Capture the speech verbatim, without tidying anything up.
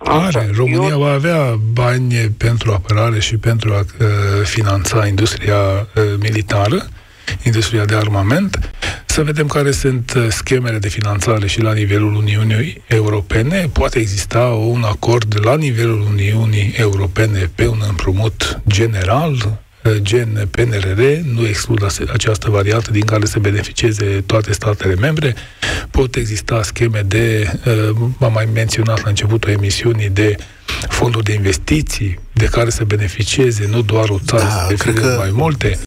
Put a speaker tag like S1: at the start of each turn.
S1: Are. România
S2: Eu...
S1: va avea bani pentru apărare și pentru a uh, finanța industria uh, militară, industria de armament. Să vedem care sunt schemele de finanțare și la nivelul Uniunii Europene. Poate exista un acord la nivelul Uniunii Europene pe un împrumut general, gen P N R R, nu exclud această variantă din care să beneficieze toate statele membre. Pot exista scheme de, m-am mai menționat la începutul emisiunii, de fonduri de investiții de care să beneficieze nu doar o țară,
S3: da,
S1: să
S3: cred că
S1: mai multe.